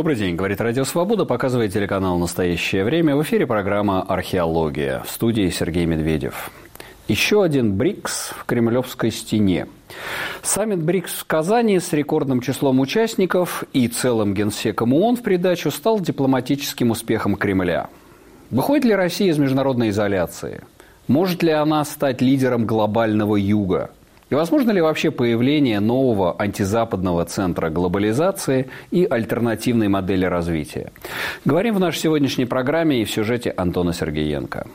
Добрый день, говорит Радио Свобода, показывает телеканал «Настоящее время». В эфире программа «Археология». В студии Сергей Медведев. Еще один БРИКС в Кремлевской стене. Саммит БРИКС в Казани с рекордным числом участников и целым генсеком ООН в придачу стал дипломатическим успехом Кремля. Выходит ли Россия из международной изоляции? Может ли она стать лидером глобального юга? И возможно ли вообще появление нового антизападного центра глобализации и альтернативной модели развития? Говорим в нашей сегодняшней программе и в сюжете Антона Сергеенко.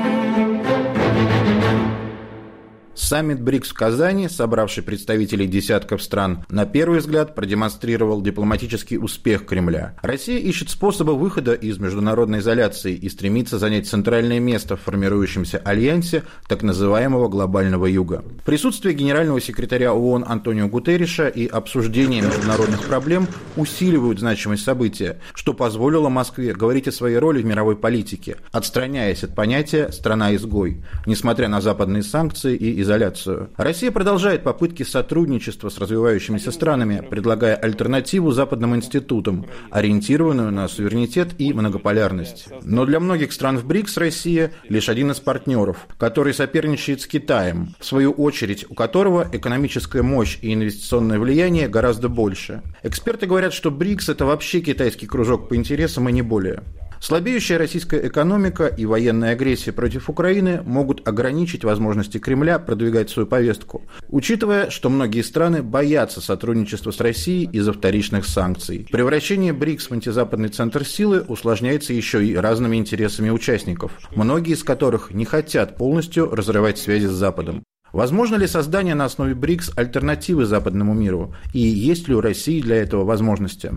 Саммит БРИКС в Казани, собравший представителей десятков стран, на первый взгляд продемонстрировал дипломатический успех Кремля. Россия ищет способы выхода из международной изоляции и стремится занять центральное место в формирующемся альянсе так называемого глобального юга. Присутствие генерального секретаря ООН Антонио Гутерриша и обсуждение международных проблем усиливают значимость события, что позволило Москве говорить о своей роли в мировой политике, отстраняясь от понятия «страна-изгой», несмотря на западные санкции и изоляцию. Россия продолжает попытки сотрудничества с развивающимися странами, предлагая альтернативу западным институтам, ориентированную на суверенитет и многополярность. Но для многих стран в БРИКС Россия лишь один из партнеров, который соперничает с Китаем, в свою очередь, у которого экономическая мощь и инвестиционное влияние гораздо больше. Эксперты говорят, что БРИКС – это вообще китайский кружок по интересам и не более. Слабеющая российская экономика и военная агрессия против Украины могут ограничить возможности Кремля продвигать свою повестку, учитывая, что многие страны боятся сотрудничества с Россией из-за вторичных санкций. Превращение БРИКС в антизападный центр силы усложняется еще и разными интересами участников, многие из которых не хотят полностью разрывать связи с Западом. Возможно ли создание на основе БРИКС альтернативы западному миру? И есть ли у России для этого возможности?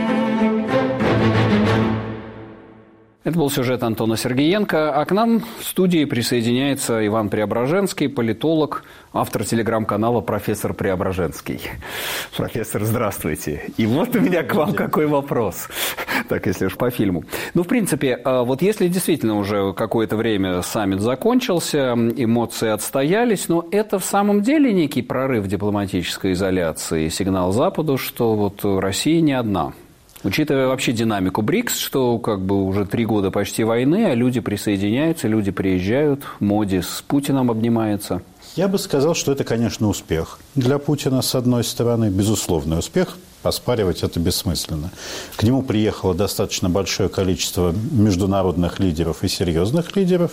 Это был сюжет Антона Сергеенко, а к нам в студии присоединяется Иван Преображенский, политолог, автор телеграм-канала «Профессор Преображенский». Профессор, здравствуйте. И вот у меня к вам какой вопрос. Так, если уж по фильму. Ну, в принципе, вот если действительно уже какое-то время саммит закончился, эмоции отстоялись, но это в самом деле некий прорыв дипломатической изоляции, сигнал Западу, что вот Россия не одна. Учитывая вообще динамику БРИКС, что как бы уже 3 года почти войны, а люди присоединяются, люди приезжают, Моди с Путиным обнимается. Я бы сказал, что это, конечно, успех для Путина, с одной стороны, безусловный успех. Поспаривать это бессмысленно. К нему приехало достаточно большое количество международных лидеров и серьезных лидеров.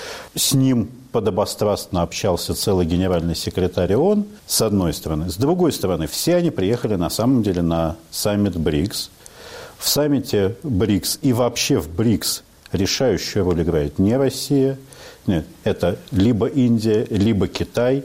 С ним подобострастно общался целый генеральный секретарь ООН, с одной стороны. С другой стороны, все они приехали на самом деле на саммит БРИКС. В саммите БРИКС и вообще в БРИКС решающую роль играет не Россия. Нет, это либо Индия, либо Китай.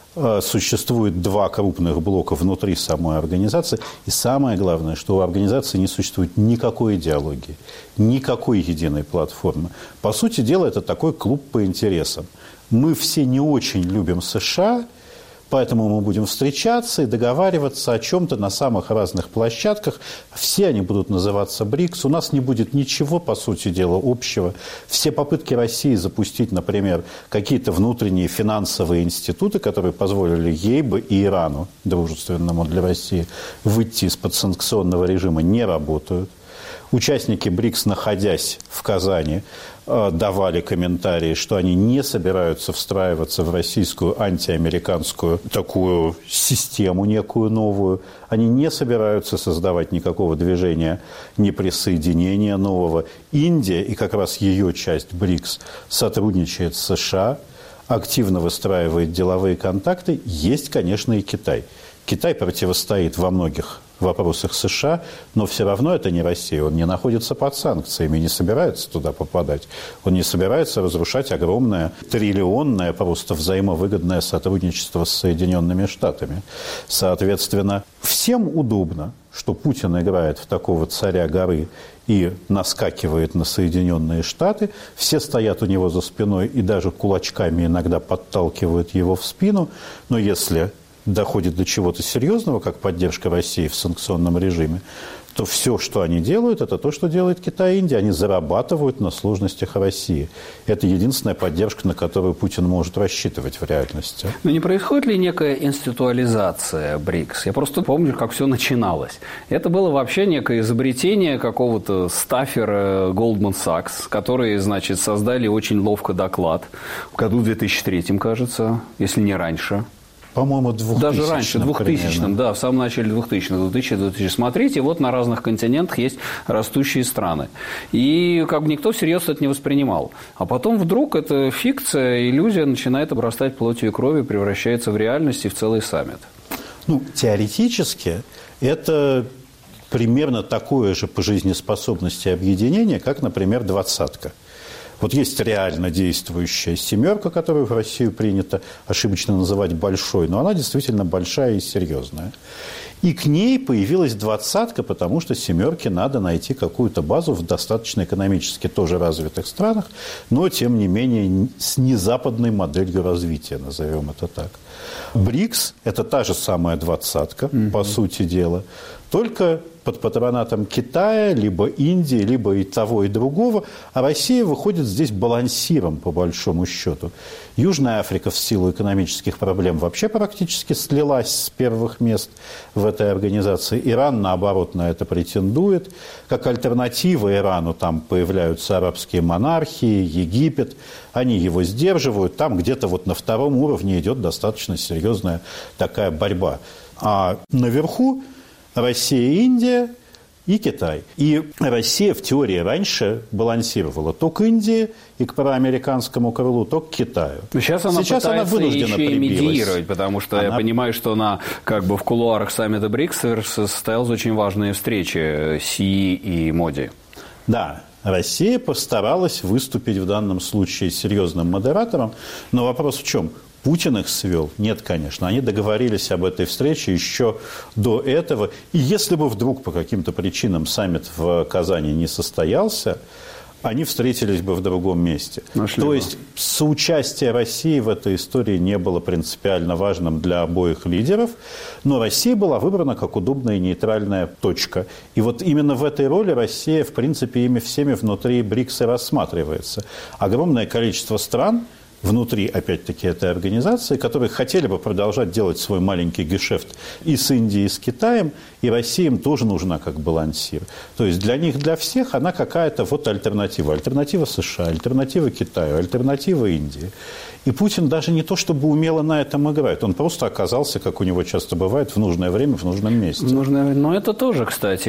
Существует 2 крупных блока внутри самой организации. И самое главное, что у организации не существует никакой идеологии, никакой единой платформы. По сути дела, это такой клуб по интересам. Мы все не очень любим США, поэтому мы будем встречаться и договариваться о чем-то на самых разных площадках. Все они будут называться БРИКС. У нас не будет ничего, по сути дела, общего. Все попытки России запустить, например, какие-то внутренние финансовые институты, которые позволили ей бы и Ирану, дружественному для России, выйти из-под санкционного режима, не работают. Участники БРИКС, находясь в Казани, давали комментарии, что они не собираются встраиваться в российскую антиамериканскую такую систему некую новую. Они не собираются создавать никакого движения неприсоединения нового. Индия и как раз ее часть БРИКС сотрудничает с США, активно выстраивает деловые контакты. Есть, конечно, и Китай. Китай противостоит во многих вопросах США, но все равно это не Россия. Он не находится под санкциями, не собирается туда попадать. Он не собирается разрушать огромное, триллионное, просто взаимовыгодное сотрудничество с Соединенными Штатами. Соответственно, всем удобно, что Путин играет в такого царя горы и наскакивает на Соединенные Штаты. Все стоят у него за спиной и даже кулачками иногда подталкивают его в спину. Но если доходит до чего-то серьезного, как поддержка России в санкционном режиме, то все, что они делают, это то, что делает Китай и Индия. Они зарабатывают на сложностях России. Это единственная поддержка, на которую Путин может рассчитывать в реальности. Но не происходит ли некая институализация БРИКС? Я просто помню, как все начиналось. Это было вообще некое изобретение какого-то стаффера Goldman Sachs, которые, значит, создали очень ловко доклад в году 2003, кажется, если не раньше. По-моему, 2000-м. Даже раньше, 2000-м, да, в самом начале 2000-х, 2000. Смотрите, вот на разных континентах есть растущие страны. И как бы никто всерьез это не воспринимал. А потом вдруг эта фикция, иллюзия начинает обрастать плотью и кровью, превращается в реальность и в целый саммит. Ну, теоретически это примерно такое же по жизнеспособности объединение, как, например, «двадцатка». Вот есть реально действующая «семерка», которую в Россию принято ошибочно называть большой, но она действительно большая и серьезная. И к ней появилась «двадцатка», потому что «семерке» надо найти какую-то базу в достаточно экономически тоже развитых странах, но, тем не менее, с незападной моделью развития, назовем это так. БРИКС – это та же самая «двадцатка», по сути дела, только под патронатом Китая, либо Индии, либо и того, и другого, а Россия выходит здесь балансиром, по большому счету. Южная Африка в силу экономических проблем вообще практически слилась с первых мест в этой организации. Иран, наоборот, на это претендует. Как альтернатива Ирану там появляются арабские монархии, Египет. Они его сдерживают. Там где-то вот на втором уровне идет достаточно серьезная такая борьба. А наверху Россия, Индия и Китай. И Россия в теории раньше балансировала то к Индии и к проамериканскому крылу, то к Китаю. Но сейчас она пытается еще и медиировать, потому что я понимаю, что как бы в кулуарах саммита БРИКС состоялась очень важная встреча Си и Моди. Да, Россия постаралась выступить в данном случае серьезным модератором, но вопрос в чем? Путин их свел? Нет, конечно. Они договорились об этой встрече еще до этого. И если бы вдруг по каким-то причинам саммит в Казани не состоялся, они встретились бы в другом месте. То есть соучастие России в этой истории не было принципиально важным для обоих лидеров, но Россия была выбрана как удобная и нейтральная точка. И вот именно в этой роли Россия, в принципе, ими всеми внутри БРИКСа рассматривается. Огромное количество стран внутри, опять-таки, этой организации, которые хотели бы продолжать делать свой маленький гешефт и с Индией, и с Китаем, и Россия им тоже нужна как балансир. То есть для них, для всех она какая-то вот альтернатива. Альтернатива США, альтернатива Китаю, альтернатива Индии. И Путин даже не то чтобы умело на этом играет, он просто оказался, как у него часто бывает, в нужное время, в нужном месте. Но это тоже, кстати,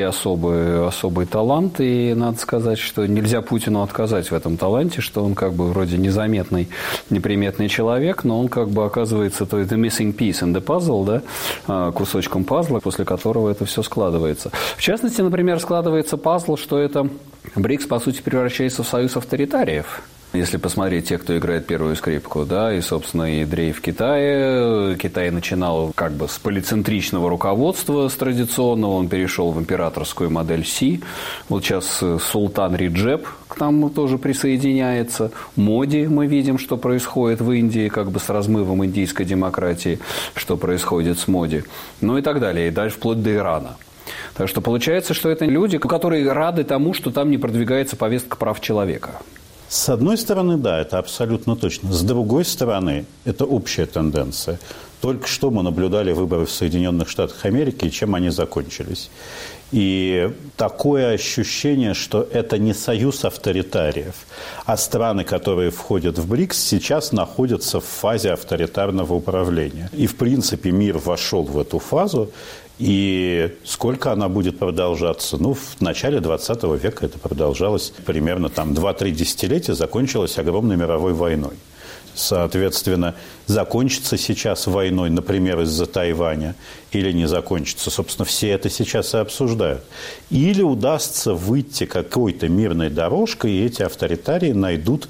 особый талант, и надо сказать, что нельзя Путину отказать в этом таланте, что он как бы вроде незаметный, неприметный человек, но он как бы оказывается the missing piece in the puzzle, да, кусочком пазла, после которого это все складывается. В частности, например, складывается пазл, что это БРИКС, по сути, превращается в союз авторитариев. Если посмотреть тех, кто играет первую скрипку, да, и, собственно, и дрейф в Китае. Китай начинал как бы с полицентричного руководства, с традиционного, он перешел в императорскую модель Си. Вот сейчас султан Реджеп к нам тоже присоединяется. Моди, мы видим, что происходит в Индии, как бы с размывом индийской демократии, что происходит с Моди. Ну и так далее, и дальше вплоть до Ирана. Так что получается, что это люди, которые рады тому, что там не продвигается повестка прав человека. С одной стороны, да, это абсолютно точно. С другой стороны, это общая тенденция. Только что мы наблюдали выборы в Соединенных Штатах Америки, и чем они закончились. И такое ощущение, что это не союз авторитариев, а страны, которые входят в БРИКС, сейчас находятся в фазе авторитарного управления. И, в принципе, мир вошел в эту фазу. И сколько она будет продолжаться? Ну, в начале 20 века это продолжалось примерно 2-3 десятилетия, закончилось огромной мировой войной. Соответственно, закончится сейчас войной, например, из-за Тайваня, или не закончится. Собственно, все это сейчас и обсуждают. Или удастся выйти какой-то мирной дорожкой, и эти авторитарии найдут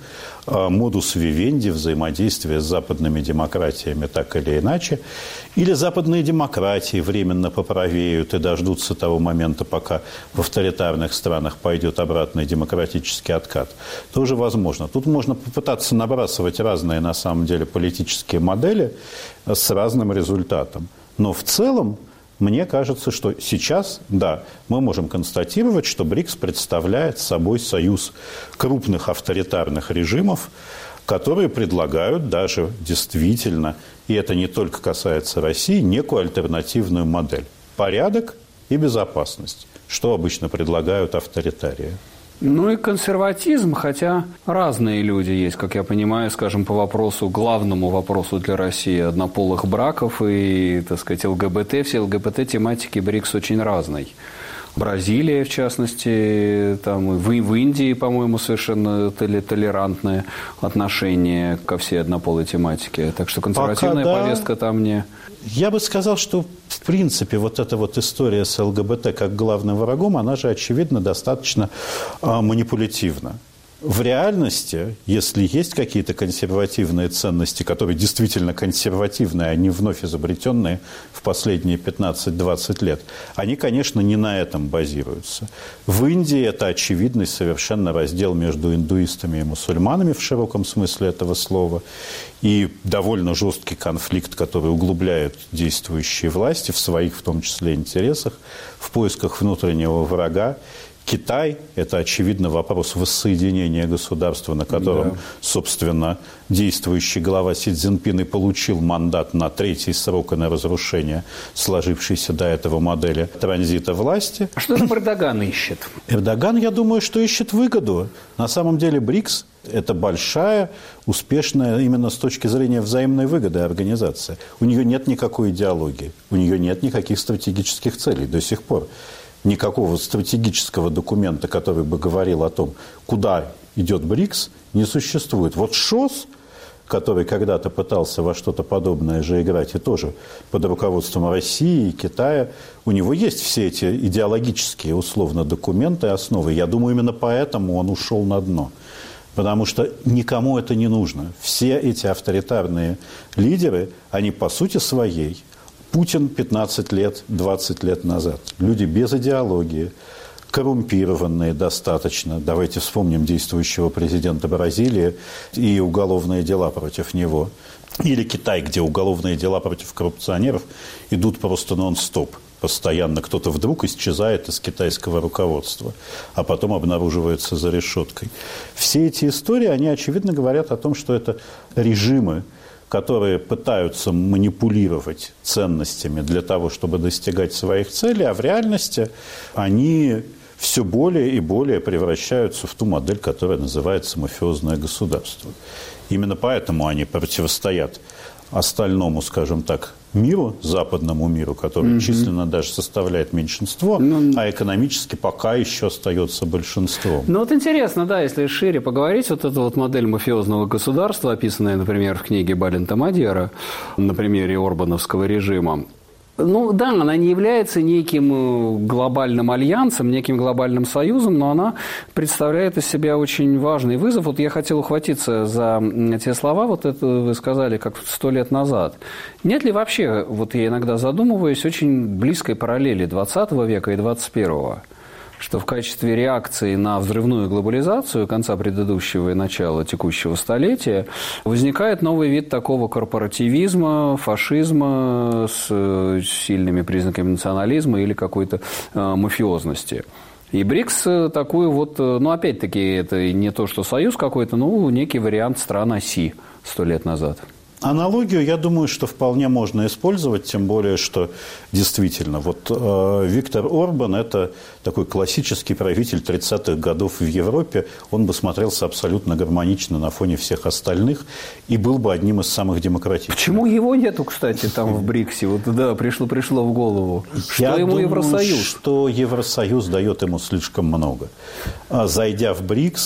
модус вивенди взаимодействия с западными демократиями так или иначе. Или западные демократии временно поправеют и дождутся того момента, пока в авторитарных странах пойдет обратный демократический откат. Тоже возможно. Тут можно попытаться набрасывать разные, на самом деле, политические модели с разным результатом. Но в целом, мне кажется, что сейчас, да, мы можем констатировать, что БРИКС представляет собой союз крупных авторитарных режимов, которые предлагают даже действительно, и это не только касается России, некую альтернативную модель. Порядок и безопасность, что обычно предлагают авторитарии. Ну и консерватизм, хотя разные люди есть, как я понимаю, скажем, по вопросу, главному вопросу для России однополых браков и, так сказать, ЛГБТ. Все ЛГБТ-тематики БРИКС очень разной. Бразилия, в частности, там, в Индии, по-моему, совершенно толерантное отношение ко всей однополой тематике. Так что консервативная повестка там не... Я бы сказал, что, в принципе, вот эта вот история с ЛГБТ как главным врагом, она же, очевидно, достаточно манипулятивна. В реальности, если есть какие-то консервативные ценности, которые действительно консервативные, а не вновь изобретенные в последние 15-20 лет, они, конечно, не на этом базируются. В Индии это очевидный совершенно раздел между индуистами и мусульманами в широком смысле этого слова, и довольно жесткий конфликт, который углубляет действующие власти в своих, в том числе, интересах, в поисках внутреннего врага. Китай – это, очевидно, вопрос воссоединения государства, на котором, собственно, действующий глава Си Цзиньпин и получил мандат на 3-й срок и на разрушение сложившейся до этого модели транзита власти. А что там Эрдоган ищет? Эрдоган, я думаю, что ищет выгоду. На самом деле БРИКС – это большая, успешная именно с точки зрения взаимной выгоды организация. У нее нет никакой идеологии, у нее нет никаких стратегических целей до сих пор. Никакого стратегического документа, который бы говорил о том, куда идет БРИКС, не существует. Вот ШОС, который когда-то пытался во что-то подобное же играть, и тоже под руководством России и Китая, у него есть все эти идеологические, условно, документы, основы. Я думаю, именно поэтому он ушел на дно. Потому что никому это не нужно. Все эти авторитарные лидеры, они по сути своей... Путин 15 лет, 20 лет назад. Люди без идеологии, коррумпированные достаточно. Давайте вспомним действующего президента Бразилии и уголовные дела против него. Или Китай, где уголовные дела против коррупционеров идут просто нон-стоп. Постоянно кто-то вдруг исчезает из китайского руководства, а потом обнаруживается за решеткой. Все эти истории, они, очевидно, говорят о том, что это режимы, которые пытаются манипулировать ценностями для того, чтобы достигать своих целей, а в реальности они все более и более превращаются в ту модель, которая называется мафиозное государство. Именно поэтому они противостоят остальному, скажем так, миру, западному миру, который численно даже составляет меньшинство, а экономически пока еще остается большинством. Ну вот интересно, да, если шире поговорить, вот эта вот модель мафиозного государства, описанная, например, в книге Балента Мадьяра на примере орбановского режима, ну да, она не является неким глобальным альянсом, неким глобальным союзом, но она представляет из себя очень важный вызов. Вот я хотел ухватиться за те слова, вот это вы сказали, как 100 лет назад. Нет ли вообще, вот я иногда задумываюсь, очень близкой параллели 20 века и 21-го? Что в качестве реакции на взрывную глобализацию конца предыдущего и начала текущего столетия возникает новый вид такого корпоративизма, фашизма с сильными признаками национализма или какой-то мафиозности. И БРИКС такую вот, ну опять-таки это не то, что союз какой-то, но некий вариант стран оси 100 лет назад. Аналогию, я думаю, что вполне можно использовать, тем более, что действительно, вот Виктор Орбан – это такой классический правитель 30-х годов в Европе, он бы смотрелся абсолютно гармонично на фоне всех остальных и был бы одним из самых демократичных. Почему его нету, кстати, там в БРИКСе? Вот да, пришло в голову. Что я ему думаю, Евросоюз? что Евросоюз дает ему слишком много. Зайдя в БРИКС,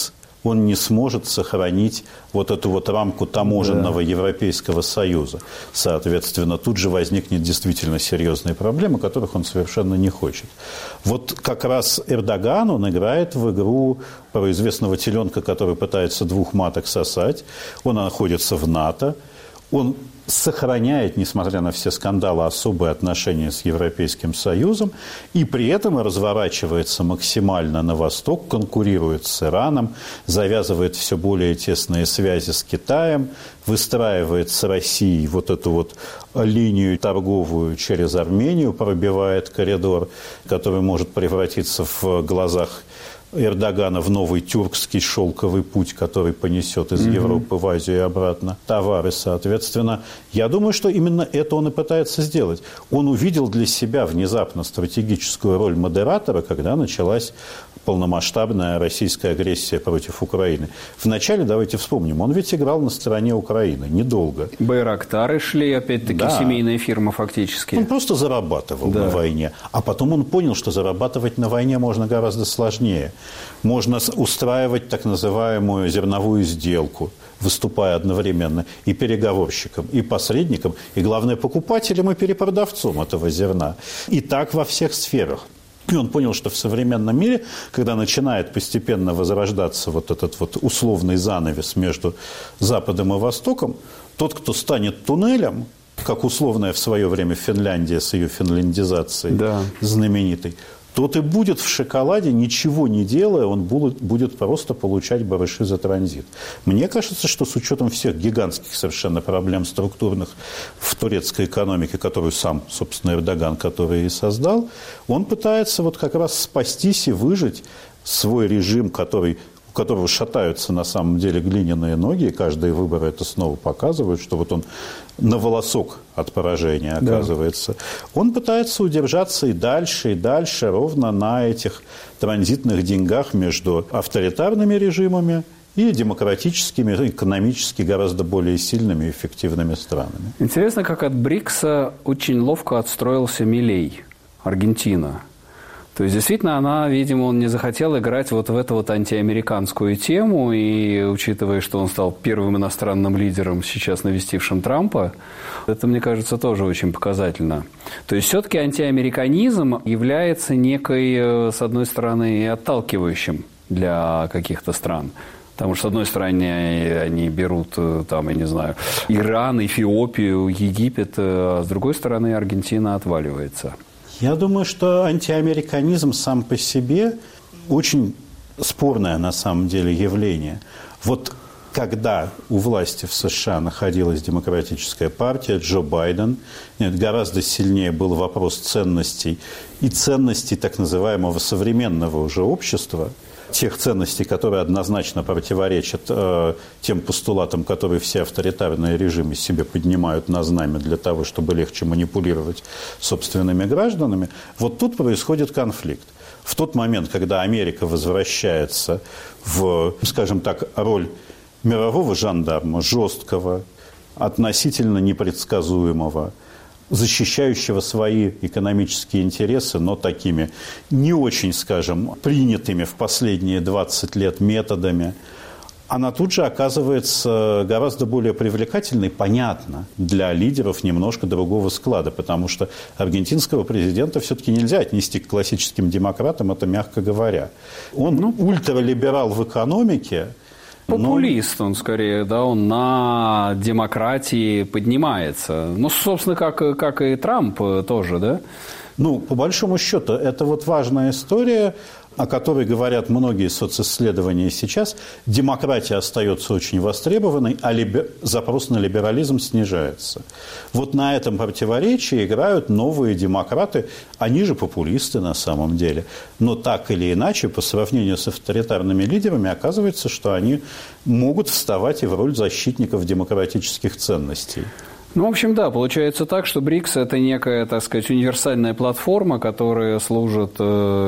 он не сможет сохранить вот эту вот рамку таможенного Европейского Союза. Соответственно, тут же возникнет действительно серьезные проблемы, которых он совершенно не хочет. Вот как раз Эрдоган, он играет в игру про известного теленка, который пытается двух маток сосать. Он находится в НАТО. Он сохраняет, несмотря на все скандалы, особые отношения с Европейским Союзом и при этом разворачивается максимально на восток, конкурирует с Ираном, завязывает все более тесные связи с Китаем, выстраивает с Россией вот эту вот линию торговую через Армению, пробивает коридор, который может превратиться в глазах Эрдогана в новый тюркский шелковый путь, который понесет из Европы в Азию и обратно товары, соответственно. Я думаю, что именно это он и пытается сделать. Он увидел для себя внезапно стратегическую роль модератора, когда началась полномасштабная российская агрессия против Украины. Вначале, давайте вспомним, он ведь играл на стороне Украины недолго. Байрактары шли, опять-таки, семейная фирма фактически. Он просто зарабатывал на войне. А потом он понял, что зарабатывать на войне можно гораздо сложнее. Можно устраивать так называемую зерновую сделку, выступая одновременно и переговорщиком, и посредником, и, главное, покупателем и перепродавцом этого зерна. И так во всех сферах. И он понял, что в современном мире, когда начинает постепенно возрождаться вот этот вот условный занавес между Западом и Востоком, тот, кто станет туннелем, как условная в свое время Финляндия с ее финляндизацией знаменитой, тот и будет в шоколаде, ничего не делая, он будет просто получать барыши за транзит. Мне кажется, что с учетом всех гигантских совершенно проблем структурных в турецкой экономике, которую сам, собственно, Эрдоган, который и создал, он пытается вот как раз спастись и выжить свой режим, у которого шатаются на самом деле глиняные ноги, и каждые выборы это снова показывают, что вот он на волосок от поражения оказывается. Он пытается удержаться и дальше, ровно на этих транзитных деньгах между авторитарными режимами и демократическими, экономически гораздо более сильными и эффективными странами. Интересно, как от БРИКСа очень ловко отстроился Милей, Аргентина. То есть, действительно, она, видимо, он не захотел играть вот в эту вот антиамериканскую тему, и учитывая, что он стал первым иностранным лидером, сейчас навестившим Трампа, это, мне кажется, тоже очень показательно. То есть, все-таки антиамериканизм является некой, с одной стороны, отталкивающим для каких-то стран. Потому что, с одной стороны, они берут, там, я не знаю, Иран, Эфиопию, Египет, а с другой стороны, Аргентина отваливается. Я думаю, что антиамериканизм сам по себе очень спорное на самом деле явление. Вот когда у власти в США находилась демократическая партия, Джо Байден, гораздо сильнее был вопрос ценностей и ценностей так называемого современного уже общества, тех ценностей, которые однозначно противоречат тем постулатам, которые все авторитарные режимы себе поднимают на знамя для того, чтобы легче манипулировать собственными гражданами, вот тут происходит конфликт. В тот момент, когда Америка возвращается в, скажем так, роль мирового жандарма, жесткого, относительно непредсказуемого, защищающего свои экономические интересы, но такими не очень, скажем, принятыми в последние 20 лет методами, она тут же оказывается гораздо более привлекательной, понятно, для лидеров немножко другого склада, потому что аргентинского президента все-таки нельзя отнести к классическим демократам, это мягко говоря. Он ультралиберал в экономике. Популист он скорее, да, он на демократии поднимается. Ну, собственно, как и Трамп тоже, да? Ну, по большому счету, это вот важная история, о которой говорят многие социсследования сейчас. Демократия остается очень востребованной, а запрос на либерализм снижается. Вот на этом противоречии играют новые демократы, они же популисты на самом деле. Но так или иначе, по сравнению с авторитарными лидерами, оказывается, что они могут вставать и в роль защитников демократических ценностей. Ну, в общем, да, получается так, что БРИКС – это некая, так сказать, универсальная платформа, которая служит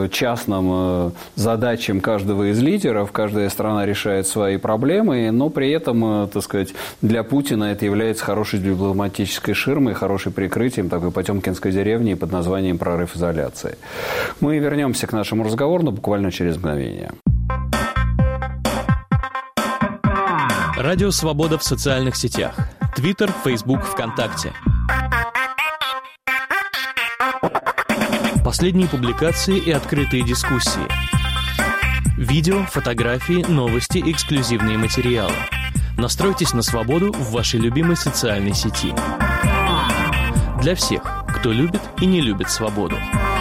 частным задачам каждого из лидеров. Каждая страна решает свои проблемы, но при этом, так сказать, для Путина это является хорошей дипломатической ширмой, хорошим прикрытием такой потемкинской деревни под названием «Прорыв изоляции». Мы вернемся к нашему разговору, но буквально через мгновение. Радио «Свобода» в социальных сетях. Твиттер, Фейсбук, ВКонтакте. Последние публикации и открытые дискуссии. Видео, фотографии, новости, эксклюзивные материалы. Настройтесь на свободу в вашей любимой социальной сети. Для всех, кто любит и не любит свободу.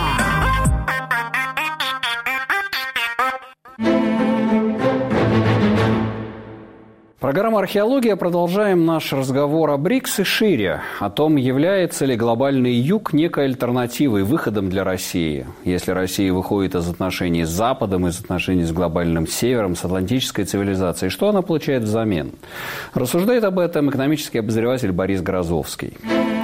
Программа «Археология». Продолжаем наш разговор о БРИКС и шире, о том, является ли глобальный юг некой альтернативой, выходом для России. Если Россия выходит из отношений с Западом, из отношений с глобальным Севером, с атлантической цивилизацией, что она получает взамен? Рассуждает об этом экономический обозреватель Борис Грозовский.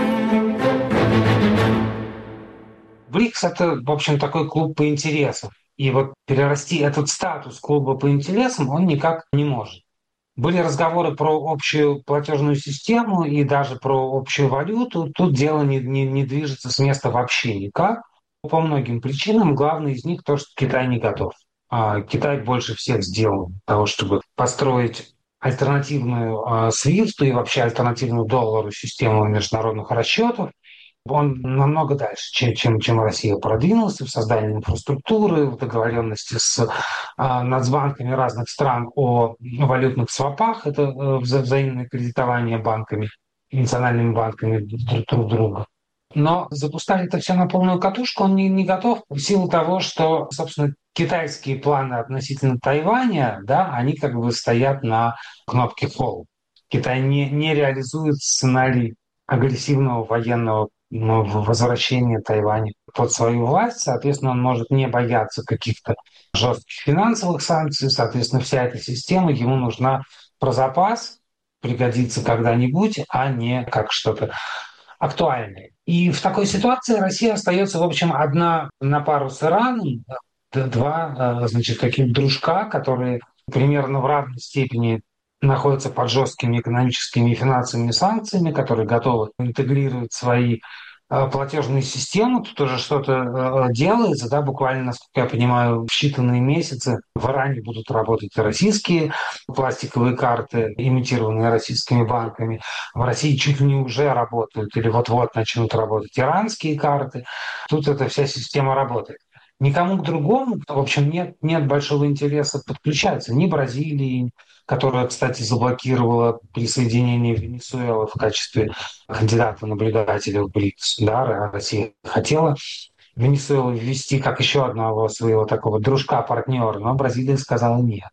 БРИКС – это, в общем, такой клуб по интересам. И вот перерасти этот статус клуба по интересам он никак не может. Были разговоры про общую платежную систему и даже про общую валюту. Тут дело не движется с места вообще никак. По многим причинам. Главное из них то, что Китай не готов. Китай больше всех сделал для того, чтобы построить альтернативную SWIFT и вообще альтернативную доллару систему международных расчетов. Он намного дальше, чем Россия продвинулся в создании инфраструктуры, в договоренности с нацбанками разных стран о валютных свопах. Это взаимное кредитование банками, национальными банками друг друга. Но запускать это все на полную катушку он не готов в силу того, что, собственно, китайские планы относительно Тайваня, да, они как бы стоят на кнопке «Hold». Китай не реализует сценарий агрессивного военного возвращения Тайваня под свою власть. Соответственно, он может не бояться каких-то жестких финансовых санкций. Соответственно, вся эта система ему нужна про запас, пригодится когда-нибудь, а не как что-то актуальное. И в такой ситуации Россия остается, в общем, одна на пару с Ираном, два, значит, таких дружка, которые примерно в равной степени находятся под жесткими экономическими и финансовыми санкциями, которые готовы интегрировать свои платежные системы. Тут уже что-то делается, да, буквально, насколько я понимаю, в считанные месяцы в Иране будут работать российские пластиковые карты, имитированные российскими банками. В России чуть ли не уже работают или вот-вот начнут работать иранские карты. Тут эта вся система работает. Никому к другому, в общем, нет большого интереса подключаться. Ни Бразилии, которая, кстати, заблокировала присоединение Венесуэлы в качестве кандидата-наблюдателя в БРИКС. Да, Россия хотела Венесуэлу ввести как еще одного своего такого дружка-партнера, но Бразилия сказала нет.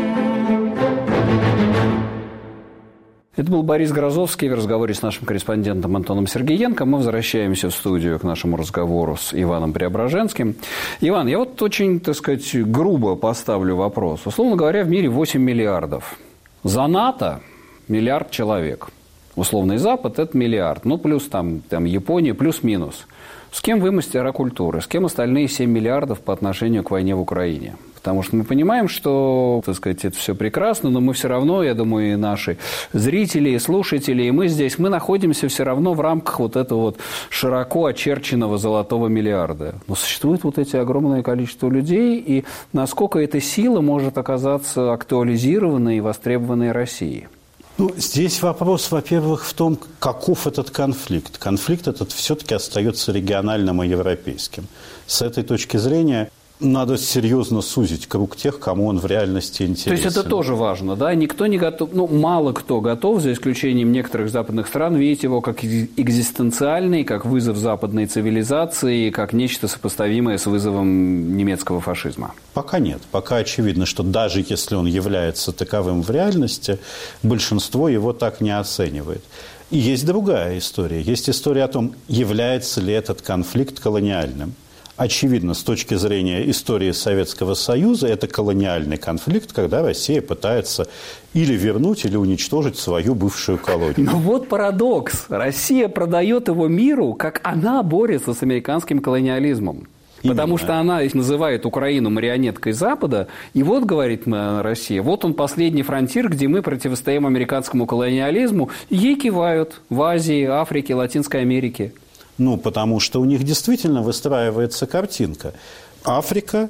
Это был Борис Грозовский в разговоре с нашим корреспондентом Антоном Сергеенко. Мы возвращаемся в студию к нашему разговору с Иваном Преображенским. Иван, я вот очень, так сказать, грубо поставлю вопрос. Условно говоря, в мире 8 миллиардов. За НАТО миллиард человек. Условный Запад – это миллиард. Ну, плюс там Япония, плюс-минус. С кем вы мастера культуры? С кем остальные 7 миллиардов по отношению к войне в Украине? Потому что мы понимаем, что, так сказать, это все прекрасно, но мы все равно, я думаю, и наши зрители, и слушатели, и мы здесь, мы находимся все равно в рамках вот этого вот широко очерченного золотого миллиарда. Но существует вот эти огромное количество людей, и насколько эта сила может оказаться актуализированной и востребованной Россией? Ну, здесь вопрос, во-первых, в том, каков этот конфликт. Конфликт этот все-таки остается региональным и европейским. С этой точки зрения надо серьезно сузить круг тех, кому он в реальности интересен. То есть это тоже важно, да? Никто не готов, мало кто готов, за исключением некоторых западных стран, видеть его как экзистенциальный, как вызов западной цивилизации, как нечто сопоставимое с вызовом немецкого фашизма. Пока нет. Пока очевидно, что даже если он является таковым в реальности, большинство его так не оценивает. И есть другая история. Есть история о том, является ли этот конфликт колониальным. Очевидно, с точки зрения истории Советского Союза, это колониальный конфликт, когда Россия пытается или вернуть, или уничтожить свою бывшую колонию. Но вот парадокс. Россия продает его миру, как она борется с американским колониализмом. Именно. Потому что она называет Украину марионеткой Запада, и вот, говорит Россия, вот он последний фронтир, где мы противостоим американскому колониализму, и ей кивают в Азии, Африке, Латинской Америке. Ну, потому что у них действительно выстраивается картинка. Африка,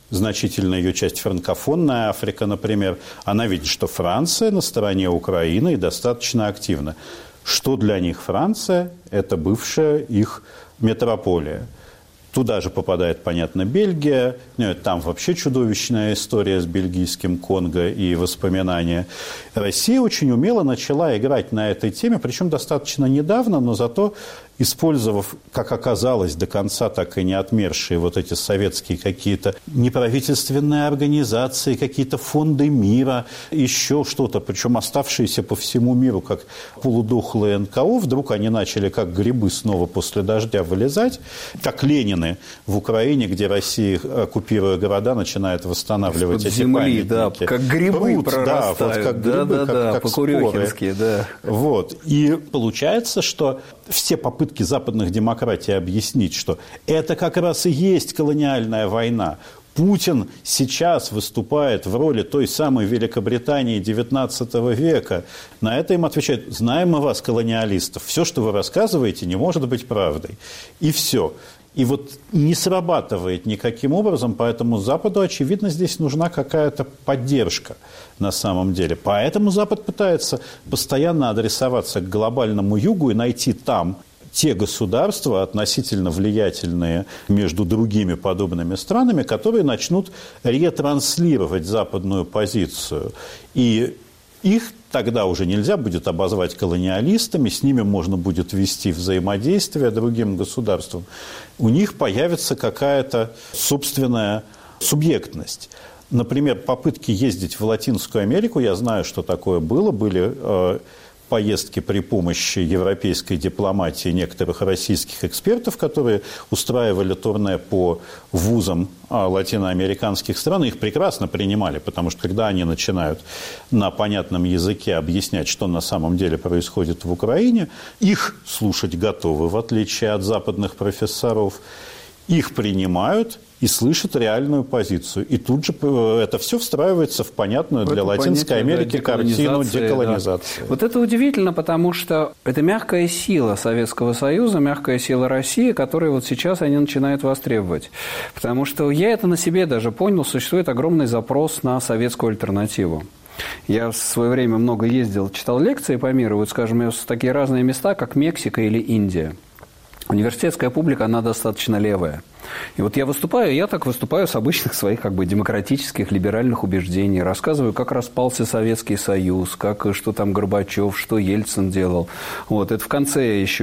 значительная ее часть франкофонная Африка, например, она видит, что Франция на стороне Украины и достаточно активна. Что для них Франция? Это бывшая их метрополия. Туда же попадает, понятно, Бельгия. Там вообще чудовищная история с бельгийским Конго и воспоминания. Россия очень умело начала играть на этой теме, причем достаточно недавно, но зато использовав, как оказалось, до конца так и не отмершие вот эти советские какие-то неправительственные организации, какие-то фонды мира, еще что-то, причем оставшиеся по всему миру, как полудохлые НКО, вдруг они начали как грибы снова после дождя вылезать, как Ленины в Украине, где Россия, оккупируя города, начинает восстанавливать эти земли, памятники. Да, как грибы прорастают. Да, вот как грибы, как по-курехински, да. Вот. И получается, что все попытки западных демократий объяснить, что это как раз и есть колониальная война. Путин сейчас выступает в роли той самой Великобритании XIX века. На это им отвечают: знаем мы вас, колониалистов, все, что вы рассказываете, не может быть правдой. И все. И вот не срабатывает никаким образом, поэтому Западу, очевидно, здесь нужна какая-то поддержка на самом деле. Поэтому Запад пытается постоянно адресоваться к глобальному югу и найти там те государства, относительно влиятельные между другими подобными странами, которые начнут ретранслировать западную позицию. И их тогда уже нельзя будет обозвать колониалистами, с ними можно будет вести взаимодействие другим государствам. У них появится какая-то собственная субъектность. Например, попытки ездить в Латинскую Америку, я знаю, что такое было, были поездки при помощи европейской дипломатии некоторых российских экспертов, которые устраивали турне по вузам латиноамериканских стран, их прекрасно принимали, потому что когда они начинают на понятном языке объяснять, что на самом деле происходит в Украине, их слушать готовы, в отличие от западных профессоров, их принимают и слышат реальную позицию. И тут же это все встраивается в понятную для Латинской Америки картину деколонизации. Да. Вот это удивительно, потому что это мягкая сила Советского Союза, мягкая сила России, которую вот сейчас они начинают востребовать. Потому что я это на себе даже понял, существует огромный запрос на советскую альтернативу. Я в свое время много ездил, читал лекции по миру, вот, скажем, есть такие разные места, как Мексика или Индия. Университетская публика, она достаточно левая. И вот я так выступаю с обычных своих как бы демократических, либеральных убеждений, рассказываю, как распался Советский Союз, что там Горбачев, что Ельцин делал. Вот, это в конце еще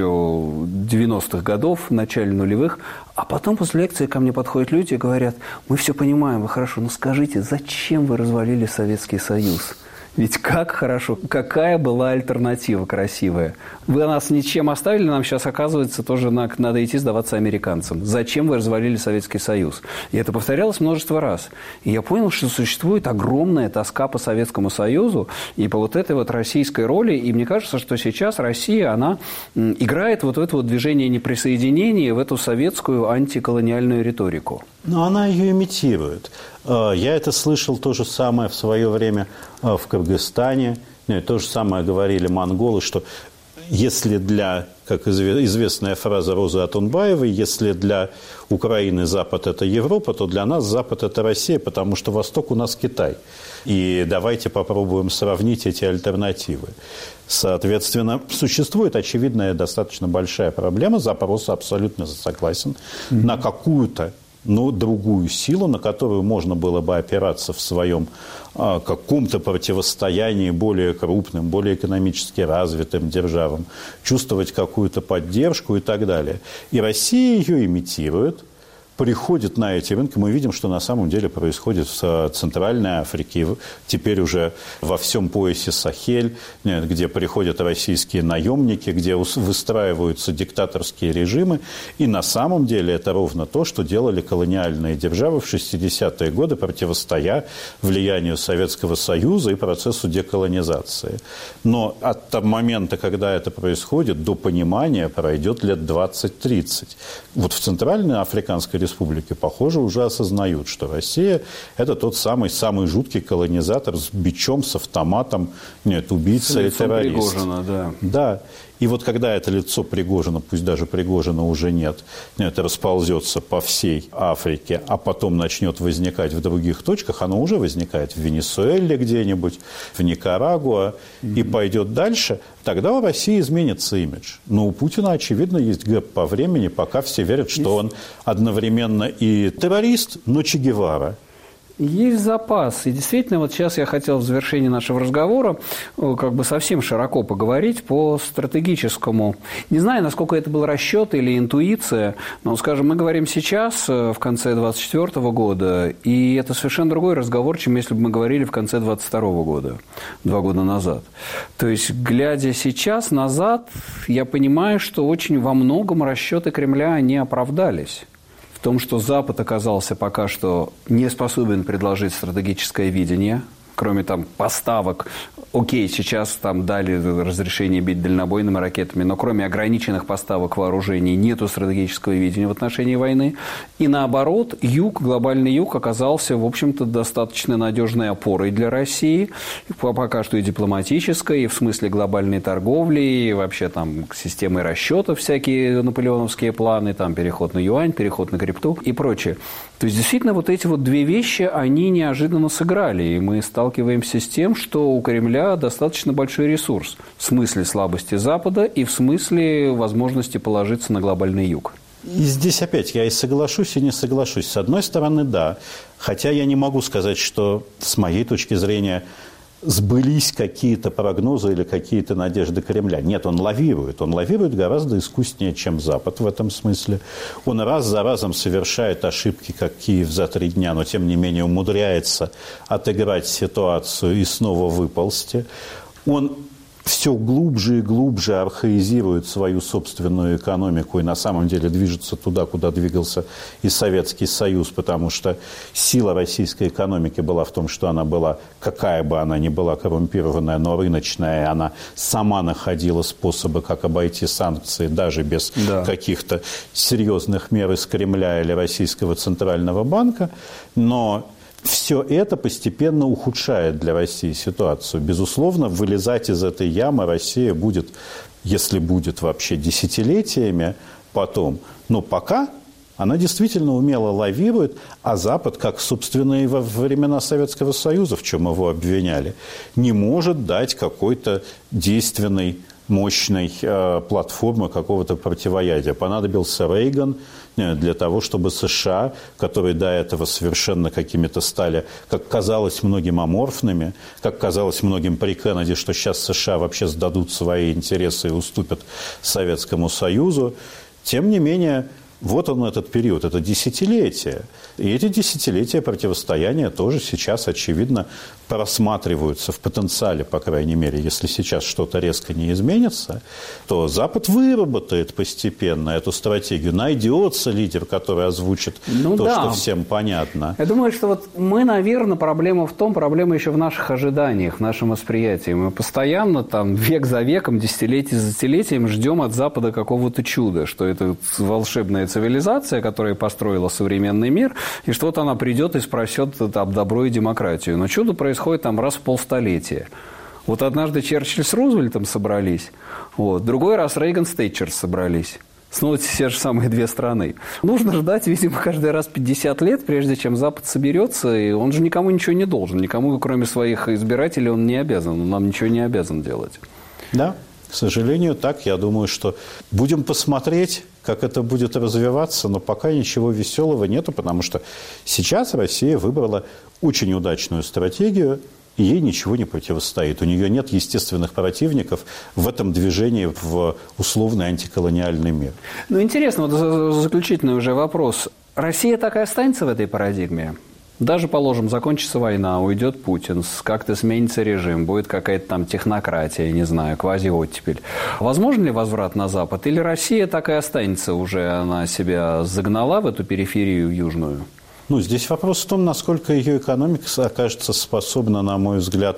90-х годов, в начале нулевых. А потом после лекции ко мне подходят люди и говорят: мы все понимаем, вы хорошо, но скажите, зачем вы развалили Советский Союз? Ведь как хорошо, какая была альтернатива красивая. Вы нас ничем оставили, нам сейчас, оказывается, тоже надо идти сдаваться американцам. Зачем вы развалили Советский Союз? И это повторялось множество раз. И я понял, что существует огромная тоска по Советскому Союзу и по вот этой вот российской роли. И мне кажется, что сейчас Россия, она играет вот в это вот движение неприсоединения, в эту советскую антиколониальную риторику. Но она ее имитирует. Я это слышал то же самое в свое время в Кыргызстане. То же самое говорили монголы, что если как известная фраза Розы Атунбаевой, если для Украины Запад – это Европа, то для нас Запад – это Россия, потому что Восток у нас Китай. И давайте попробуем сравнить эти альтернативы. Соответственно, существует очевидная достаточно большая проблема, запрос абсолютно согласен, на какую-то другую силу, на которую можно было бы опираться в своем каком-то противостоянии более крупным, более экономически развитым державам, чувствовать какую-то поддержку и так далее. И Россия ее имитирует, приходит на эти рынки. Мы видим, что на самом деле происходит в Центральной Африке, теперь уже во всем поясе Сахель, где приходят российские наемники, где выстраиваются диктаторские режимы. И на самом деле это ровно то, что делали колониальные державы в 60-е годы, противостоя влиянию Советского Союза и процессу деколонизации. Но от того момента, когда это происходит, до понимания пройдет лет 20-30. Вот в Центральной Африканской республики, похоже, уже осознают, что Россия – это тот самый жуткий колонизатор с бичом, с автоматом, нет, убийца и террорист. Пригожина, да. Да. И вот когда это лицо Пригожина, пусть даже Пригожина уже нет, это расползется по всей Африке, а потом начнет возникать в других точках, оно уже возникает в Венесуэле где-нибудь, в Никарагуа, и пойдет дальше, тогда у России изменится имидж. Но у Путина, очевидно, есть гэп по времени, пока все верят, что он одновременно и террорист, но Че Гевара. Есть запас. И действительно, вот сейчас я хотел в завершении нашего разговора как бы совсем широко поговорить по стратегическому. Не знаю, насколько это был расчет или интуиция, но, скажем, мы говорим сейчас, в конце 2024 года, и это совершенно другой разговор, чем если бы мы говорили в конце 2022 года, 2 года назад. То есть, глядя сейчас назад, я понимаю, что очень во многом расчеты Кремля не оправдались. В том, что Запад оказался пока что не способен предложить стратегическое видение, кроме там поставок. Окей, сейчас там дали разрешение бить дальнобойными ракетами, но кроме ограниченных поставок вооружений нету стратегического видения в отношении войны. И наоборот, глобальный юг оказался, в общем-то, достаточно надежной опорой для России, пока что и дипломатической, и в смысле глобальной торговли, и вообще там системы расчетов, всякие наполеоновские планы, там переход на юань, переход на крипту и прочее. То есть, действительно, вот эти вот две вещи, они неожиданно сыграли, и мы сталкиваемся с тем, что у Кремля достаточно большой ресурс в смысле слабости Запада и в смысле возможности положиться на глобальный юг. И здесь опять я и соглашусь, и не соглашусь. С одной стороны, да, хотя я не могу сказать, что с моей точки зрения сбылись какие-то прогнозы или какие-то надежды Кремля. Нет, он лавирует гораздо искуснее, чем Запад в этом смысле. Он раз за разом совершает ошибки, как Киев за 3 дня, но тем не менее умудряется отыграть ситуацию и снова выползти. Он все глубже и глубже архаизирует свою собственную экономику и на самом деле движется туда, куда двигался и Советский Союз, потому что сила российской экономики была в том, что она была, какая бы она ни была коррумпированная, но рыночная, и она сама находила способы, как обойти санкции, даже без каких-то серьезных мер из Кремля или Российского Центрального банка, но все это постепенно ухудшает для России ситуацию. Безусловно, вылезать из этой ямы Россия будет, если будет вообще, десятилетиями потом. Но пока она действительно умело лавирует, а Запад, как, собственно, и во времена Советского Союза, в чем его обвиняли, не может дать какой-то действенной, мощной платформы какого-то противоядия. Понадобился Рейган для того, чтобы США, которые до этого совершенно какими-то стали, как казалось многим, аморфными, как казалось многим при Кеннеди, что сейчас США вообще сдадут свои интересы и уступят Советскому Союзу, тем не менее, вот он этот период, это десятилетия. И эти десятилетия противостояния тоже сейчас, очевидно, просматриваются в потенциале, по крайней мере. Если сейчас что-то резко не изменится, то Запад выработает постепенно эту стратегию. Найдется лидер, который озвучит что всем понятно. Я думаю, что вот мы, наверное, проблема еще в наших ожиданиях, в нашем восприятии. Мы постоянно там век за веком, десятилетие за десятилетием ждем от Запада какого-то чуда, что это волшебная цивилизация, которая построила современный мир, и что вот она придет и спросит там добро и демократию. Но чудо происходит там раз в полстолетия. Вот однажды Черчилль с Рузвельтом собрались, другой раз Рейган с Тэтчер собрались. Снова те же самые две страны. Нужно ждать, видимо, каждый раз 50 лет, прежде чем Запад соберется, и он же никому ничего не должен. Никому, кроме своих избирателей, он не обязан. Он нам ничего не обязан делать. Да. К сожалению, так. Я думаю, что будем посмотреть, как это будет развиваться, но пока ничего веселого нету, потому что сейчас Россия выбрала очень удачную стратегию, и ей ничего не противостоит. У нее нет естественных противников в этом движении в условный антиколониальный мир. Ну, интересно, вот заключительный уже вопрос. Россия так и останется в этой парадигме? Даже, положим, закончится война, уйдет Путин, как-то сменится режим, будет какая-то там технократия, не знаю, квазиоттепель. Возможен ли возврат на Запад? Или Россия так и останется уже, она себя загнала в эту периферию южную? Здесь вопрос в том, насколько ее экономика окажется способна, на мой взгляд,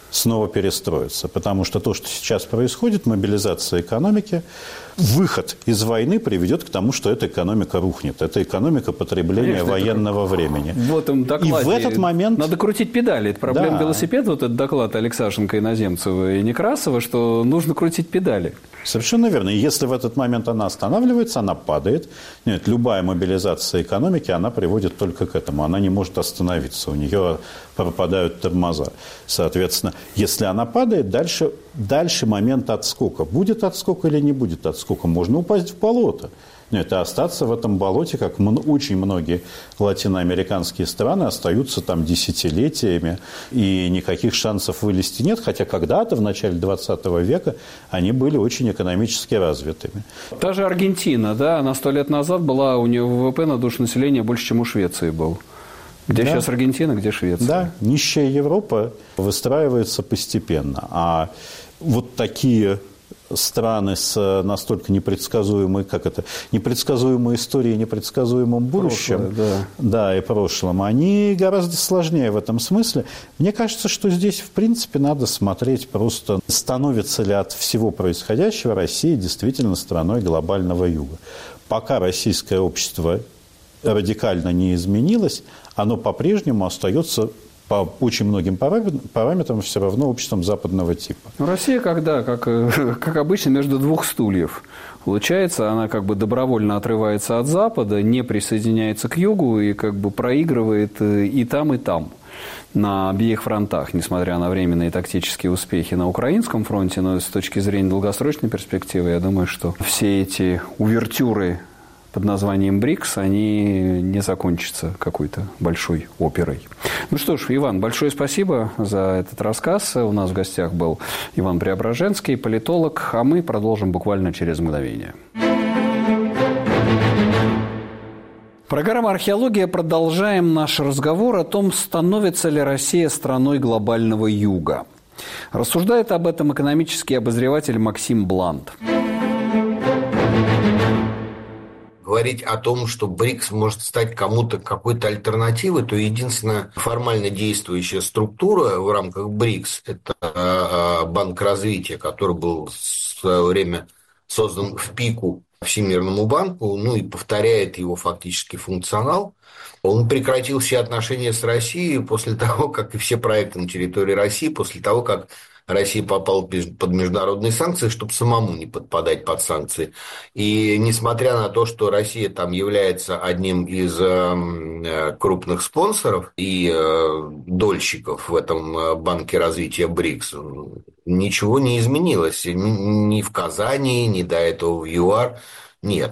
снова перестроиться. Потому что то, что сейчас происходит, мобилизация экономики, выход из войны приведет к тому, что эта экономика рухнет. Это экономика потребления военного времени. В этом докладе и в этот момент... надо крутить педали. Это проблема велосипеда, вот этот доклад Алексашенко, Иноземцева и Некрасова, что нужно крутить педали. Совершенно верно. И если в этот момент она останавливается, она падает. Нет, любая мобилизация экономики, она приводит только к этому. Она не может остановиться. У нее пропадают тормоза. Соответственно, если она падает, дальше момент отскока. Будет отскок или не будет отскока? Можно упасть в болото. Нет, а остаться в этом болоте, как очень многие латиноамериканские страны, остаются там десятилетиями, и никаких шансов вылезти нет, хотя когда-то, в начале 20 века, они были очень экономически развитыми. Та же Аргентина, да, она 100 лет назад была, у нее ВВП на душу населения больше, чем у Швеции был. Где сейчас Аргентина, где Швеция? Да, нищая Европа выстраивается постепенно, а вот такие... страны с настолько непредсказуемой, непредсказуемой историей, непредсказуемым будущим, и прошлым, они гораздо сложнее в этом смысле. Мне кажется, что здесь, в принципе, надо смотреть просто, становится ли от всего происходящего Россия действительно страной глобального юга. Пока российское общество радикально не изменилось, оно по-прежнему остается по очень многим параметрам все равно обществом западного типа. Россия, как обычно, между двух стульев. Получается, она как бы добровольно отрывается от Запада, не присоединяется к Югу и как бы проигрывает и там на обеих фронтах, несмотря на временные тактические успехи на украинском фронте. Но с точки зрения долгосрочной перспективы, я думаю, что все эти увертюры под названием БРИКС, они не закончатся какой-то большой оперой. Ну что ж, Иван, большое спасибо за этот рассказ. У нас в гостях был Иван Преображенский, политолог, а мы продолжим буквально через мгновение. Программа «Археология». Продолжаем наш разговор о том, становится ли Россия страной глобального юга. Рассуждает об этом экономический обозреватель Максим Бланд. Говорить о том, что БРИКС может стать кому-то какой-то альтернативой, то единственная формально действующая структура в рамках БРИКС – это Банк развития, который был в свое время создан в пику Всемирному банку, и повторяет его фактически функционал. Он прекратил все отношения с Россией после того, как и все проекты на территории России, после того, как Россия попала под международные санкции, чтобы самому не подпадать под санкции. И несмотря на то, что Россия там является одним из крупных спонсоров и дольщиков в этом банке развития БРИКС, ничего не изменилось. Ни в Казани, ни до этого в ЮАР. Нет,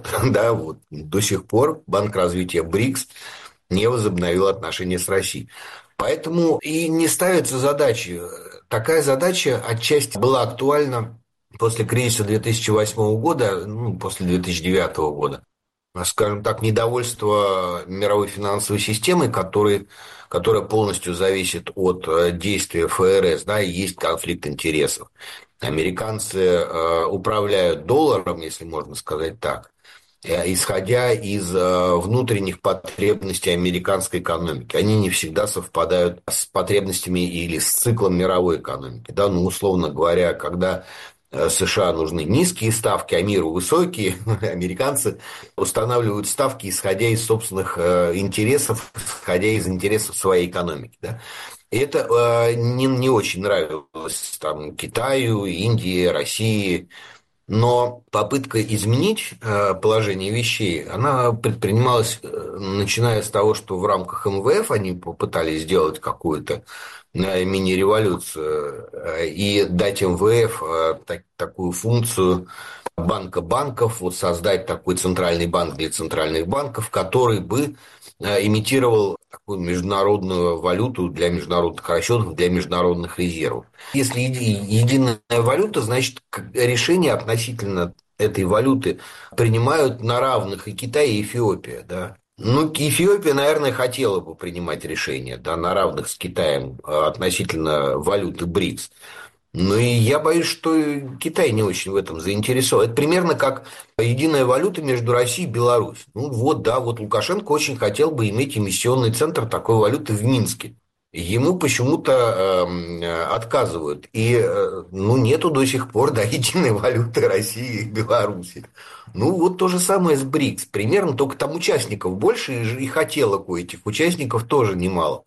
до сих пор Банк развития БРИКС не возобновил отношения с Россией. Поэтому и не ставится задачи. Такая задача отчасти была актуальна после кризиса 2008 года, после 2009 года. Скажем так, недовольство мировой финансовой системой, которая полностью зависит от действия ФРС, и есть конфликт интересов. Американцы управляют долларом, если можно сказать так, исходя из внутренних потребностей американской экономики. Они не всегда совпадают с потребностями или с циклом мировой экономики. Условно говоря, когда США нужны низкие ставки, а миру высокие, американцы устанавливают ставки, исходя из собственных интересов, исходя из интересов своей экономики. И это не очень нравилось Китаю, Индии, России. Но попытка изменить положение вещей, она предпринималась, начиная с того, что в рамках МВФ они попытались сделать какую-то мини-революцию и дать МВФ такую функцию банка банков, создать такой центральный банк для центральных банков, который бы имитировал такую международную валюту для международных расчетов, для международных резервов. Если единая валюта, значит, решения относительно этой валюты принимают на равных и Китай, и Эфиопия. Эфиопия, наверное, хотела бы принимать решения на равных с Китаем относительно валюты БРИКС. И я боюсь, что Китай не очень в этом заинтересован. Это примерно как единая валюта между Россией и Беларусью. Лукашенко очень хотел бы иметь эмиссионный центр такой валюты в Минске. ему почему-то отказывают. И нету до сих пор единой валюты России и Беларуси. Вот то же самое с БРИКС. Примерно, только там участников больше, и хотелок у этих участников тоже немало.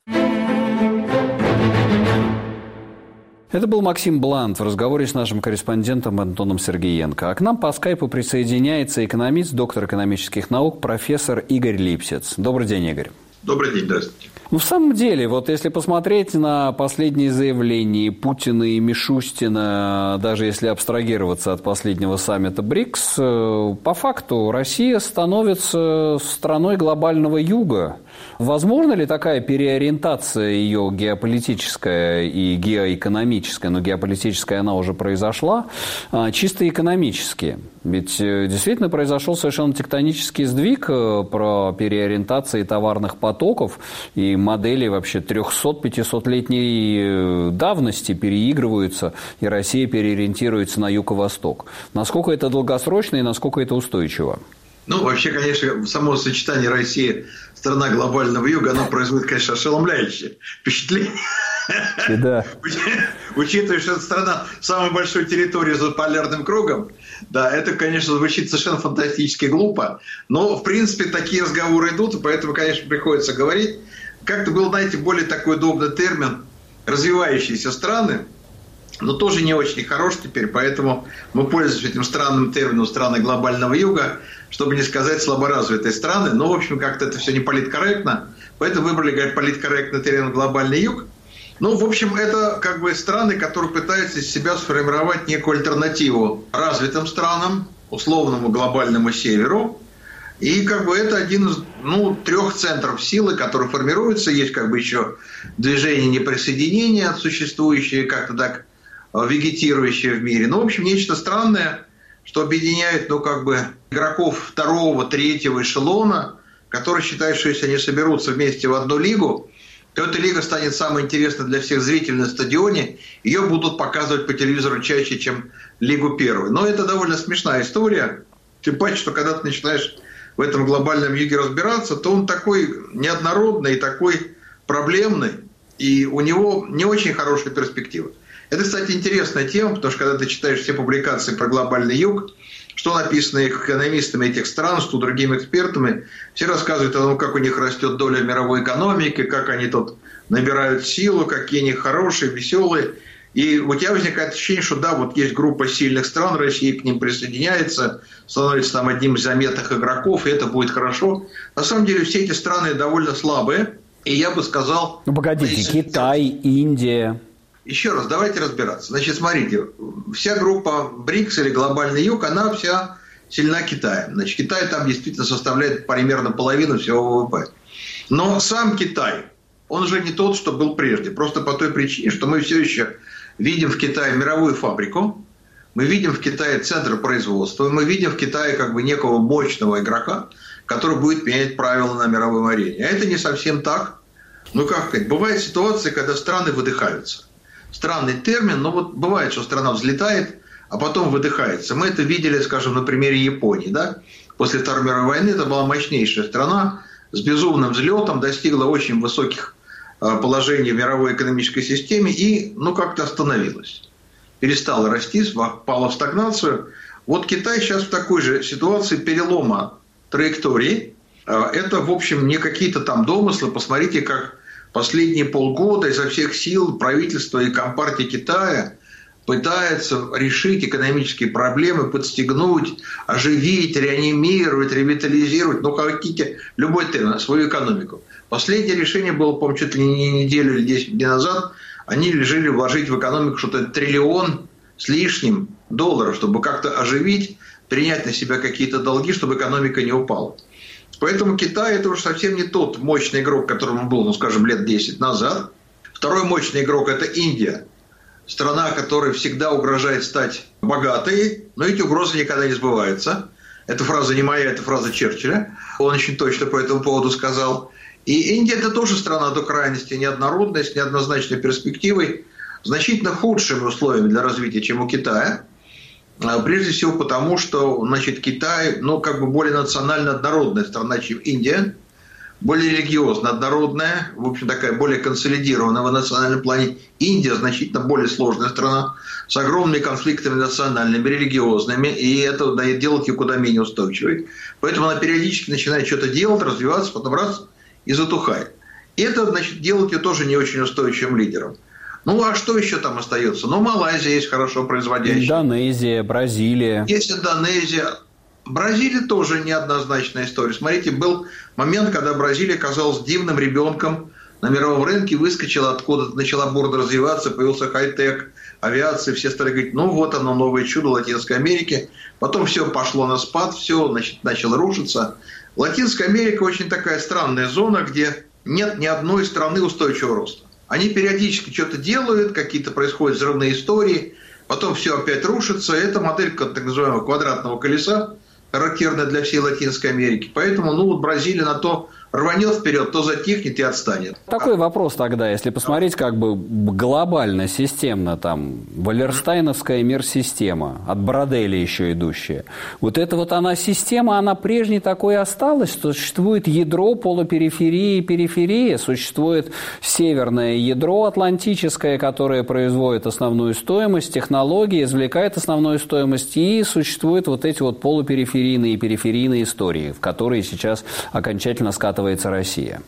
Это был Максим Блант в разговоре с нашим корреспондентом Антоном Сергеенко. А к нам по скайпу присоединяется экономист, доктор экономических наук, профессор Игорь Липсиц. Добрый день, Игорь. Добрый день, здравствуйте. В самом деле, если посмотреть на последние заявления Путина и Мишустина, даже если абстрагироваться от последнего саммита БРИКС, по факту Россия становится страной глобального юга. Возможно ли такая переориентация ее геополитическая и геоэкономическая, но геополитическая она уже произошла, чисто экономически? Ведь действительно произошел совершенно тектонический сдвиг про переориентации товарных потоков, и модели вообще 300-500-летней давности переигрываются, и Россия переориентируется на юг и восток. Насколько это долгосрочно и насколько это устойчиво? Вообще, конечно, само сочетание России – страна глобального юга, оно производит, конечно, ошеломляющее впечатление. Да. Учитывая, что это страна с самой большой территорией за полярным кругом, да, это, конечно, звучит совершенно фантастически глупо. Но, в принципе, такие разговоры идут, и поэтому, конечно, приходится говорить. Как-то был, знаете, более такой удобный термин «развивающиеся страны», но тоже не очень хорош теперь, поэтому мы пользуемся этим странным термином «страны глобального юга», чтобы не сказать слаборазвитые страны. Но, в общем, как-то это все не политкорректно, поэтому выбрали, говорят, политкорректный термин «глобальный юг». В общем, это как бы страны, которые пытаются из себя сформировать некую альтернативу развитым странам, условному глобальному северу. И как бы это один из 3 центров силы, которые формируются. Есть как бы еще движение неприсоединения, существующее как-то так вегетирующее в мире. В общем, нечто странное, что объединяет, игроков 2-го, 3-го эшелона, которые считают, что если они соберутся вместе в одну лигу, то эта лига станет самой интересной для всех зрителей на стадионе. Ее будут показывать по телевизору чаще, чем Лигу первую. Но это довольно смешная история. Тем паче, что когда ты начинаешь в этом глобальном юге разбираться, то он такой неоднородный, такой проблемный, и у него не очень хорошая перспектива. Это, кстати, интересная тема, потому что когда ты читаешь все публикации про глобальный юг, что написано экономистами этих стран, что другими экспертами, все рассказывают о том, как у них растет доля мировой экономики, как они тут набирают силу, какие они хорошие, веселые. И у тебя возникает ощущение, что да, вот есть группа сильных стран, Россия к ним присоединяется, становится там одним из заметных игроков, и это будет хорошо. На самом деле все эти страны довольно слабые, и я бы сказал... Погодите, Китай, Индия... Еще раз, давайте разбираться. Значит, смотрите, вся группа БРИКС или глобальный юг, она вся сильна Китаем. Значит, Китай там действительно составляет примерно половину всего ВВП. Но сам Китай, он же не тот, что был прежде. Просто по той причине, что мы все еще видим в Китае мировую фабрику, мы видим в Китае центр производства, мы видим в Китае как бы некого мощного игрока, который будет менять правила на мировой арене. А это не совсем так. Как сказать, бывают ситуации, когда страны выдыхаются. Странный термин, но бывает, что страна взлетает, а потом выдыхается. Мы это видели, скажем, на примере Японии. Да? После Второй мировой войны это была мощнейшая страна, с безумным взлетом, достигла очень высоких положений в мировой экономической системе и как-то остановилась. Перестала расти, впала в стагнацию. Китай сейчас в такой же ситуации перелома траектории. Это, в общем, не какие-то там домыслы. Посмотрите, как последние полгода изо всех сил правительство и Компартия Китая пытаются решить экономические проблемы, подстегнуть, оживить, реанимировать, ревитализировать, хотите, любой термин, свою экономику. Последнее решение было, по-моему, чуть ли не неделю или 10 дней назад. Они решили вложить в экономику что-то $1 триллион с лишним долларов, чтобы как-то оживить, принять на себя какие-то долги, чтобы экономика не упала. Поэтому Китай – это уже совсем не тот мощный игрок, которым он был, лет 10 назад. Второй мощный игрок – это Индия. Страна, которая всегда угрожает стать богатой, но эти угрозы никогда не сбываются. Эта фраза не моя, это фраза Черчилля. Он очень точно по этому поводу сказал. И Индия – это тоже страна до крайности неоднородная, с неоднозначной перспективой, значительно худшими условиями для развития, чем у Китая. Прежде всего потому, что Китай более национально однородная страна, чем Индия. более религиозная, однородная, в общем, такая более консолидированная в национальном плане. Индия значительно более сложная страна, с огромными конфликтами национальными, религиозными, и это делает ее куда менее устойчивой. Поэтому она периодически начинает что-то делать, развиваться, потом раз и затухает. И это, значит, делает ее тоже не очень устойчивым лидером. Ну, а что еще там остается? Ну, Малайзия есть хорошо производящая. Индонезия, Бразилия. Есть Индонезия. Бразилия тоже неоднозначная история. Смотрите, был момент, когда Бразилия казалась дивным ребенком на мировом рынке, выскочила откуда-то, начала бурно развиваться, появился хай-тек, авиация, все стали говорить, ну вот оно, новое чудо Латинской Америки. Потом все пошло на спад, все начало рушиться. Латинская Америка очень такая странная зона, где нет ни одной страны устойчивого роста. Они периодически что-то делают, какие-то происходят взрывные истории, потом все опять рушится. Это модель так называемого квадратного колеса, характерная для всей Латинской Америки. Поэтому, вот Бразилия на то рванет вперед, то затихнет и отстанет. Такой вопрос тогда, если посмотреть как бы глобально, системно, там, валерстайновская мир-система, от Бродели еще идущая. Вот эта вот она система, она прежней такой осталась, что существует ядро полупериферии и периферии, существует северное ядро атлантическое, которое производит основную стоимость, технологии, извлекает основную стоимость, и существуют вот эти вот полупериферийные и периферийные истории, в которые сейчас окончательно скатывается Россия.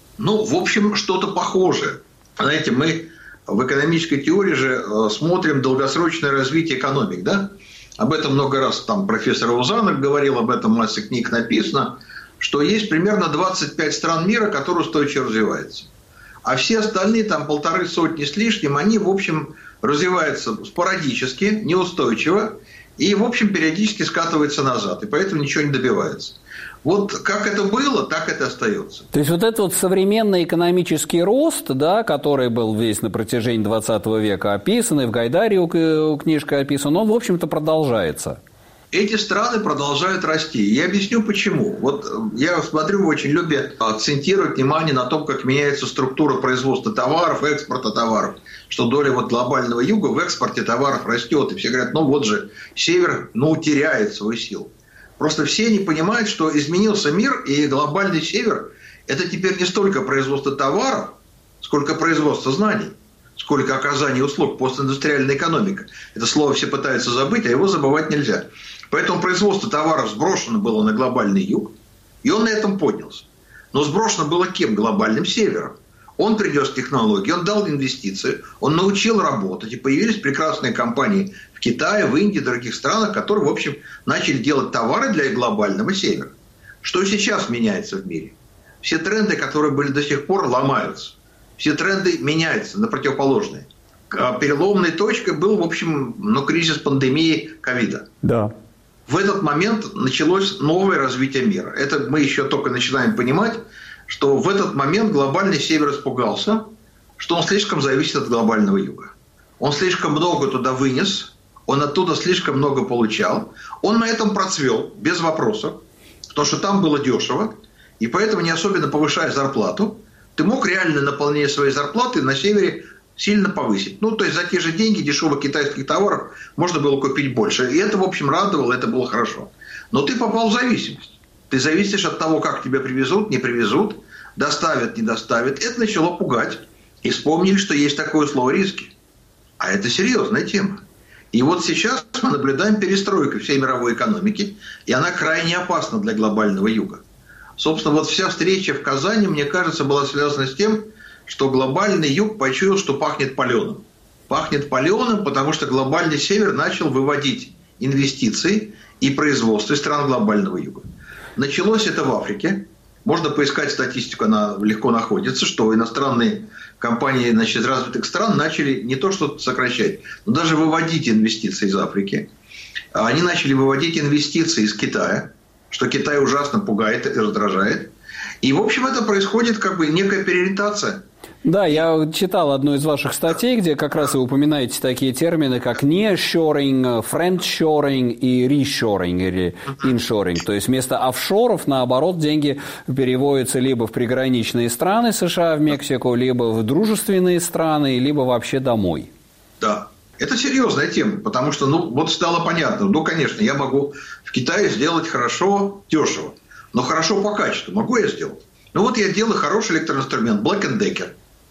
В общем, что-то похожее. Знаете, мы в экономической теории же смотрим долгосрочное развитие экономик, да? Об этом много раз там профессор Узанов говорил, об этом масса книг написано, что есть примерно 25 стран мира, которые устойчиво развиваются. А все остальные, там 150 с лишним, они, в общем, развиваются спорадически, неустойчиво, и, в общем, периодически скатываются назад, и поэтому ничего не добивается. Вот как это было, так это остается. То есть вот этот вот современный экономический рост, да, который был весь на протяжении 20 века описан, и в Гайдаре книжка описана, он, в общем-то, продолжается. Эти страны продолжают расти. Я объясню, почему. Вот я смотрю, вы очень любят акцентировать внимание на том, как меняется структура производства товаров, экспорта товаров. Что доля глобального юга в экспорте товаров растет. И все говорят, вот же север, теряет свою силу. Просто все не понимают, что изменился мир, и глобальный север – это теперь не столько производство товаров, сколько производство знаний, сколько оказание услуг, постиндустриальная экономика. Это слово все пытаются забыть, а его забывать нельзя. Поэтому производство товаров сброшено было на глобальный юг, и он на этом поднялся. Но сброшено было кем? Глобальным севером. Он принес технологии, он дал инвестиции, он научил работать, и появились прекрасные компании в Китае, в Индии, в других странах, которые, в общем, начали делать товары для глобального севера. Что сейчас меняется в мире? Все тренды, которые были до сих пор, ломаются. Все тренды меняются на противоположные. Переломной точкой был, в общем, кризис пандемии ковида. Да. В этот момент началось новое развитие мира. Это мы еще только начинаем понимать, что в этот момент глобальный север испугался, что он слишком зависит от глобального юга. Он слишком много туда вынес, он оттуда слишком много получал. Он на этом процвел, без вопросов, потому что там было дешево, и поэтому, не особенно повышая зарплату, ты мог реально наполнение своей зарплаты на севере сильно повысить. То есть за те же деньги дешевых китайских товаров можно было купить больше. И это, в общем, радовало, это было хорошо. Но ты попал в зависимость. Ты зависишь от того, как тебя привезут, не привезут, доставят, не доставят. Это начало пугать. И вспомнили, что есть такое слово «риски». А это серьезная тема. И вот сейчас мы наблюдаем перестройку всей мировой экономики, и она крайне опасна для глобального юга. Собственно, вся встреча в Казани, мне кажется, была связана с тем, что глобальный юг почуял, что пахнет паленым. Пахнет паленым, потому что глобальный север начал выводить инвестиции и производство из стран глобального юга. Началось это в Африке. Можно поискать статистику, она легко находится, что иностранные компании из развитых стран начали не то что сокращать, но даже выводить инвестиции из Африки. Они начали выводить инвестиции из Китая, что Китай ужасно пугает и раздражает. И, в общем, это происходит некая переориентация. Да, я читал одну из ваших статей, где как раз вы упоминаете такие термины, как nearshoring, friendshoring и reshoring или inshoring. То есть вместо офшоров, наоборот, деньги переводятся либо в приграничные страны США, в Мексику, либо в дружественные страны, либо вообще домой. Да, это серьезная тема, потому что, стало понятно. Конечно, я могу в Китае сделать хорошо, дешево, но хорошо по качеству. Могу я сделать? Ну вот я делаю хороший электроинструмент, Black & Decker.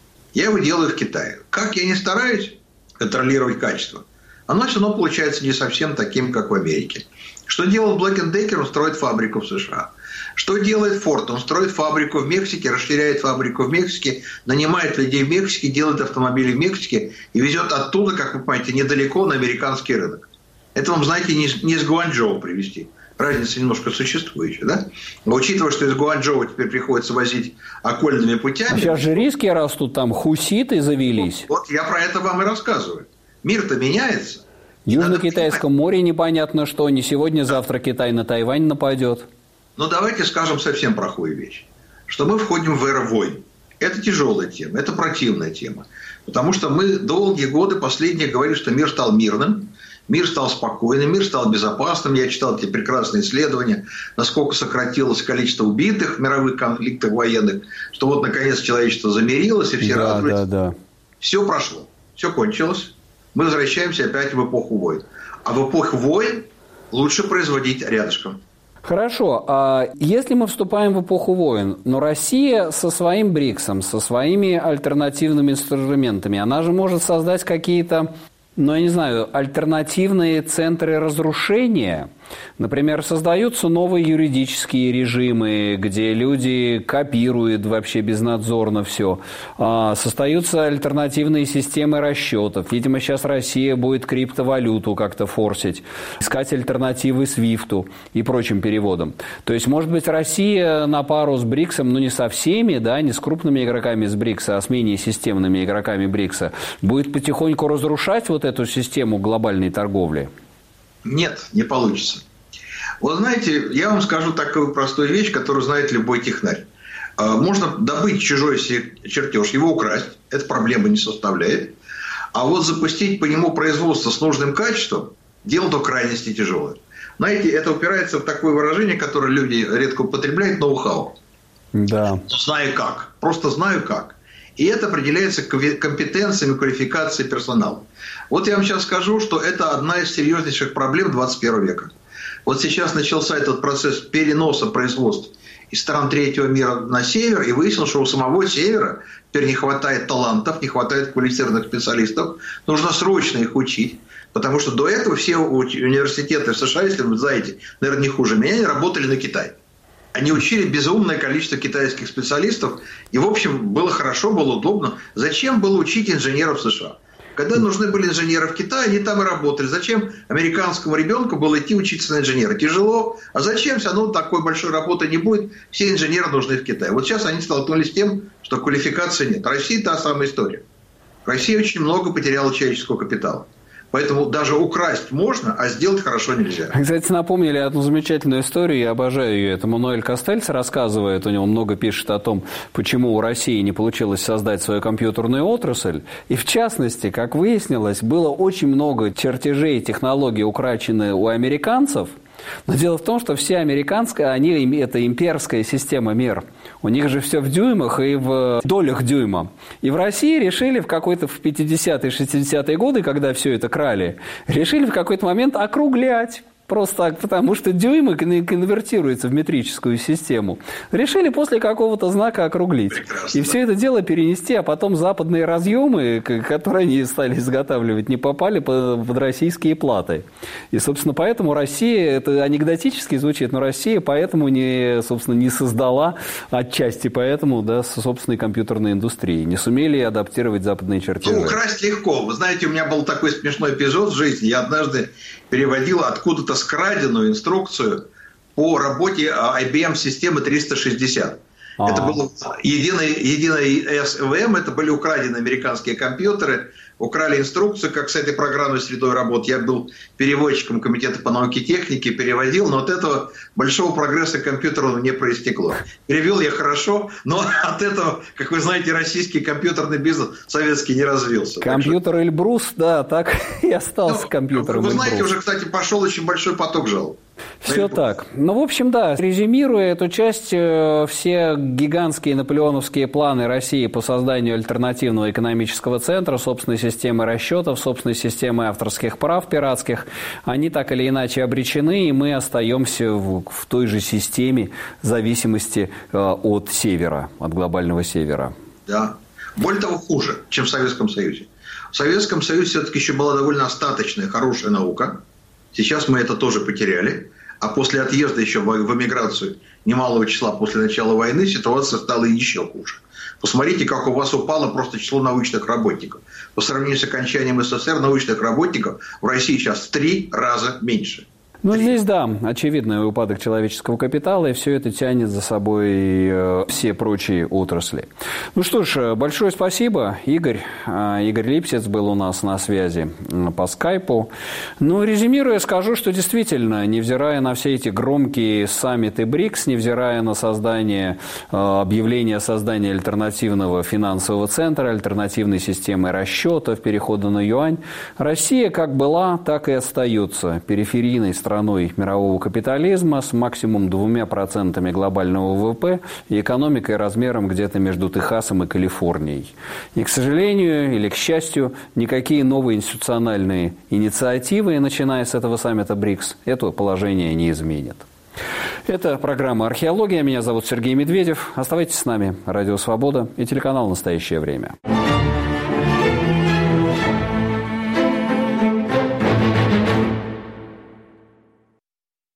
Я его делаю в Китае. Как я не стараюсь контролировать качество, оно все равно получается не совсем таким, как в Америке. Что делает Black & Decker? Он строит фабрику в США. Что делает Ford? Он строит фабрику в Мексике, расширяет фабрику в Мексике, нанимает людей в Мексике, делает автомобили в Мексике и везет оттуда, как вы понимаете, недалеко на американский рынок. Это вам, знаете, не из Гуанчжоу привезти. Разница немножко существующая, да? Но учитывая, что из Гуанчжоу теперь приходится возить окольными путями... А сейчас же риски растут, там хуситы завелись. Вот я про это вам и рассказываю. Мир-то меняется. В Южно-Китайском море непонятно что. Не сегодня-завтра Китай на Тайвань нападет. Но давайте скажем совсем плохую вещь. Что мы входим в эру войн. Это тяжелая тема, это противная тема. Потому что мы долгие годы последние говорили, что мир стал мирным, мир стал спокойным, мир стал безопасным. Я читал эти прекрасные исследования, насколько сократилось количество убитых в мировых конфликтах военных, что вот наконец человечество замирилось, и все радуются. Да. Все прошло, все кончилось. Мы возвращаемся опять в эпоху войн. А в эпоху войн лучше производить рядышком. Хорошо, а если мы вступаем в эпоху войн, но Россия со своим БРИКСом, со своими альтернативными инструментами, она же может создать какие-то, я не знаю, альтернативные центры разрушения. Например, создаются новые юридические режимы, где люди копируют вообще безнадзорно все. Создаются альтернативные системы расчетов. Видимо, сейчас Россия будет криптовалюту как-то форсить, искать альтернативы SWIFT и прочим переводам. То есть, может быть, Россия на пару с БРИКСом, не со всеми, да, не с крупными игроками с БРИКСа, а с менее системными игроками БРИКСа, будет потихоньку разрушать вот эту систему глобальной торговли? Нет, не получится. Вот знаете, я вам скажу такую простую вещь, которую знает любой технарь. Можно добыть чужой чертеж, его украсть, это проблемы не составляет. А вот запустить по нему производство с нужным качеством, дело до крайности тяжелое. Знаете, это упирается в такое выражение, которое люди редко употребляют, ноу-хау. Да. Знаю как, просто знаю как. И это определяется компетенциями, квалификацией персонала. Вот я вам сейчас скажу, что это одна из серьезнейших проблем 21 века. Вот сейчас начался этот процесс переноса производств из стран третьего мира на север, и выяснилось, что у самого севера теперь не хватает талантов, не хватает квалифицированных специалистов. Нужно срочно их учить. Потому что до этого все университеты в США, если вы знаете, наверное, не хуже меня, они работали на Китай. Они учили безумное количество китайских специалистов. И, в общем, было хорошо, было удобно. Зачем было учить инженеров в США? Когда нужны были инженеры в Китае, они там и работали. Зачем американскому ребенку было идти учиться на инженера? Тяжело. А зачем? Все равно такой большой работы не будет. Все инженеры нужны в Китае. Вот сейчас они столкнулись с тем, что квалификации нет. Россия та самая история. Россия очень много потеряла человеческого капитала. Поэтому даже украсть можно, а сделать хорошо нельзя. Кстати, напомнили одну замечательную историю, я обожаю ее. Это Мануэль Кастельц рассказывает, у него много пишет о том, почему у России не получилось создать свою компьютерную отрасль. И в частности, как выяснилось, было очень много чертежей и технологий украчены у американцев. Но дело в том, что все американские, это имперская система мер. У них же все в дюймах и в долях дюйма. И в России решили в 50-е, 60-е годы, когда все это крали, решили в какой-то момент округлять. Просто так, потому что дюймы конвертируются в метрическую систему. Решили после какого-то знака округлить. Прекрасно. И все это дело перенести, а потом западные разъемы, которые они стали изготавливать, не попали под российские платы. И, собственно, поэтому Россия, это анекдотически звучит, но Россия поэтому не создала отчасти поэтому, собственной компьютерной индустрии. Не сумели адаптировать западные чертежи. Украсть легко. Вы знаете, у меня был такой смешной эпизод в жизни. Я однажды переводил откуда-то скраденную инструкцию по работе IBM-системы 360. Это был единый СВМ, это были украдены американские компьютеры, украли инструкцию, как с этой программной средой работать. Я был переводчиком Комитета по науке и технике, переводил, но от этого большого прогресса компьютерного не проистекло. Перевел я хорошо, но от этого, как вы знаете, российский компьютерный бизнес советский не развился. Компьютер Эльбрус, да, так и остался компьютером Вы Эльбрус. знаете, уже, кстати, пошел очень большой поток жалоб. Все так. Ну, в общем, да, резюмируя эту часть, все гигантские наполеоновские планы России по созданию альтернативного экономического центра, собственной системы расчетов, собственной системы авторских прав пиратских, они так или иначе обречены, и мы остаемся в той же системе зависимости от севера, от глобального севера. Да. Более того, хуже, чем в Советском Союзе. В Советском Союзе все-таки еще была довольно остаточная, хорошая наука. Сейчас мы это тоже потеряли. А после отъезда еще в эмиграцию немалого числа после начала войны ситуация стала еще хуже. Посмотрите, как у вас упало просто число научных работников. По сравнению с окончанием СССР научных работников в России сейчас в 3 раза меньше. Ну, здесь, да, очевидный упадок человеческого капитала, и все это тянет за собой все прочие отрасли. Ну что ж, большое спасибо, Игорь. Игорь Липсец был у нас на связи по скайпу. Ну, резюмируя, скажу, что действительно, невзирая на все эти громкие саммиты БРИКС, невзирая на объявление о создании альтернативного финансового центра, альтернативной системы расчетов, перехода на юань, Россия как была, так и остается периферийной страной мирового капитализма с максимум 2% глобального ВВП и экономикой размером где-то между Техасом и Калифорнией. И, к сожалению, или к счастью, никакие новые институциональные инициативы, начиная с этого саммита БРИКС, это положение не изменят. Это программа «Археология». Меня зовут Сергей Медведев. Оставайтесь с нами. Радио «Свобода» и телеканал «Настоящее время».